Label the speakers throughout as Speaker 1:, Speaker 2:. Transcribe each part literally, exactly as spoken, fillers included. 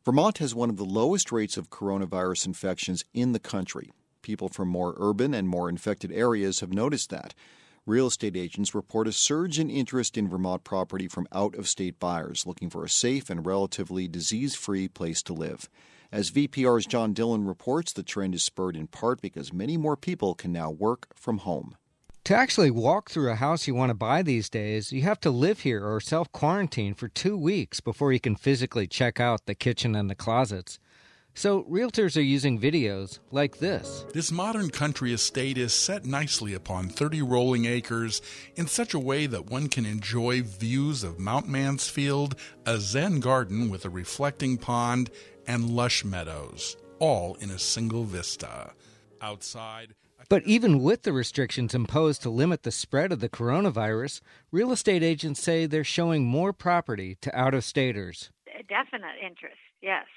Speaker 1: Vermont has one of the lowest rates of coronavirus infections in the country. People from more urban and more infected areas have noticed that. Real estate agents report a surge in interest in Vermont property from out-of-state buyers looking for a safe and relatively disease-free place to live. As V P R's John Dillon reports, the trend is spurred in part because many more people can now work from home.
Speaker 2: To actually walk through a house you want to buy these days, you have to live here or self-quarantine for two weeks before you can physically check out the kitchen and the closets. So realtors are using videos like this.
Speaker 3: This modern country estate is set nicely upon thirty rolling acres in such a way that one can enjoy views of Mount Mansfield, a Zen garden with a reflecting pond, and lush meadows, all in a single vista. Outside...
Speaker 2: But even with the restrictions imposed to limit the spread of the coronavirus, real estate agents say they're showing more property to out-of-staters.
Speaker 4: Definite interest, yes.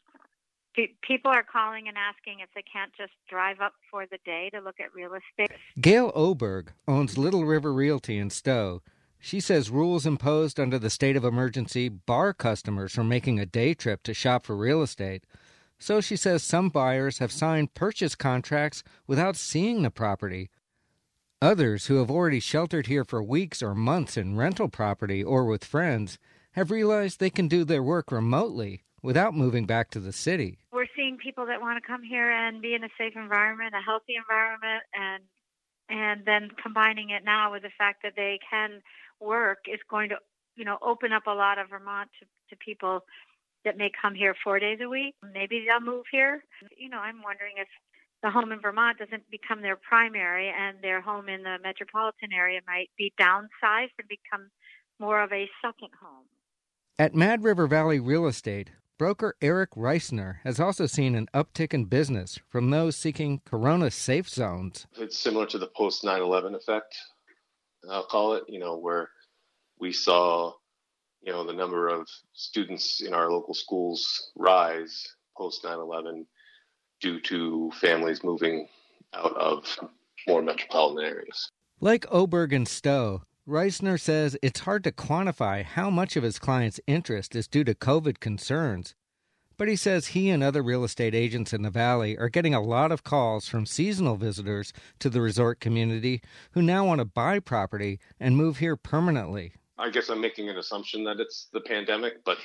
Speaker 4: People are calling and asking if they can't just drive up for the day to look at real estate.
Speaker 2: Gail Oberg owns Little River Realty in Stowe. She says rules imposed under the state of emergency bar customers from making a day trip to shop for real estate. So she says some buyers have signed purchase contracts without seeing the property. Others who have already sheltered here for weeks or months in rental property or with friends have realized they can do their work remotely without moving back to the city.
Speaker 4: We're seeing people that want to come here and be in a safe environment, a healthy environment, and and then combining it now with the fact that they can work is going to, you know, open up a lot of Vermont to, to people that may come here four days a week. Maybe they'll move here. You know, I'm wondering if the home in Vermont doesn't become their primary and their home in the metropolitan area might be downsized and become more of a second home.
Speaker 2: At Mad River Valley Real Estate, broker Eric Reisner has also seen an uptick in business from those seeking corona-safe zones.
Speaker 5: It's similar to the post nine eleven effect, I'll call it, you know, where we saw you know, the number of students in our local schools rise post nine eleven due to families moving out of more metropolitan areas.
Speaker 2: Like Oberg and Stowe, Reisner says it's hard to quantify how much of his clients' interest is due to COVID concerns. But he says he and other real estate agents in the Valley are getting a lot of calls from seasonal visitors to the resort community who now want to buy property and move here permanently.
Speaker 5: I guess I'm making an assumption that it's the pandemic, but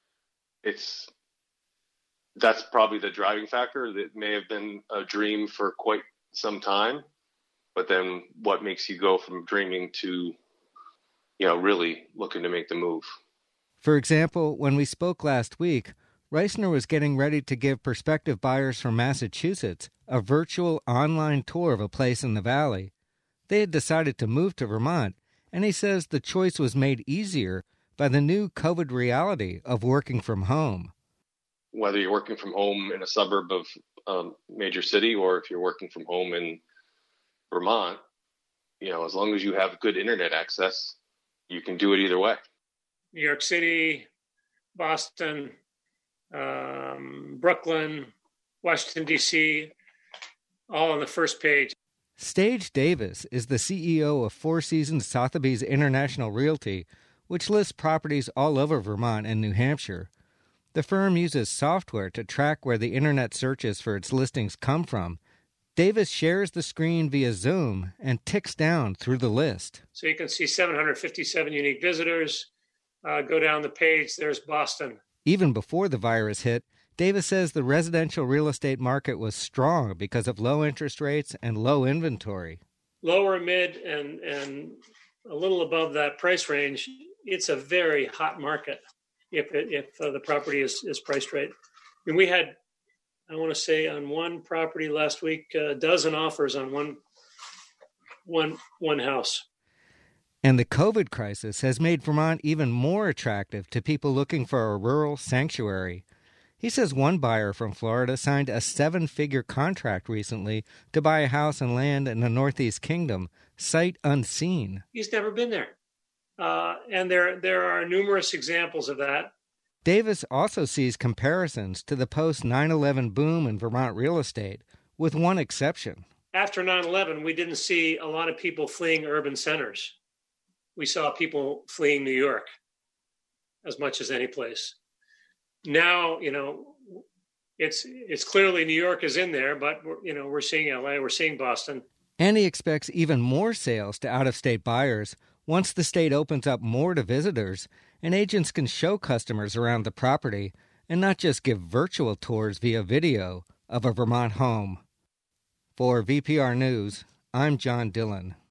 Speaker 5: it's that's probably the driving factor. That may have been a dream for quite some time, but then what makes you go from dreaming to, you know, really looking to make the move?
Speaker 2: For example, when we spoke last week, Reisner was getting ready to give prospective buyers from Massachusetts a virtual online tour of a place in the Valley. They had decided to move to Vermont, and he says the choice was made easier by the new COVID reality of working from home.
Speaker 5: Whether you're working from home in a suburb of a major city or if you're working from home in Vermont, you know, as long as you have good internet access, you can do it either way.
Speaker 6: New York City, Boston, um, Brooklyn, Washington, D C, all on the first page.
Speaker 2: Stage Davis is the C E O of Four Seasons Sotheby's International Realty, which lists properties all over Vermont and New Hampshire. The firm uses software to track where the internet searches for its listings come from. Davis shares the screen via Zoom and ticks down through the list.
Speaker 6: So you can see seven hundred fifty-seven unique visitors. Uh, go down the page, there's Boston.
Speaker 2: Even before the virus hit, Davis says the residential real estate market was strong because of low interest rates and low inventory.
Speaker 6: Lower, mid, and, and a little above that price range, it's a very hot market if it, if uh, the property is, is priced right. And we had, I want to say, on one property last week, a dozen offers on one, one, one house.
Speaker 2: And the COVID crisis has made Vermont even more attractive to people looking for a rural sanctuary. He says one buyer from Florida signed a seven-figure contract recently to buy a house and land in the Northeast Kingdom, sight unseen.
Speaker 6: He's never been there. Uh, and there, there are numerous examples of that.
Speaker 2: Davis also sees comparisons to the post nine eleven boom in Vermont real estate, with one exception.
Speaker 6: After nine eleven, we didn't see a lot of people fleeing urban centers. We saw people fleeing New York as much as any place. now, you know, it's it's clearly New York is in there, but we're, you know, we're seeing L A, we're seeing Boston.
Speaker 2: And he expects even more sales to out-of-state buyers once the state opens up more to visitors and agents can show customers around the property and not just give virtual tours via video of a Vermont home. For V P R News, I'm John Dillon.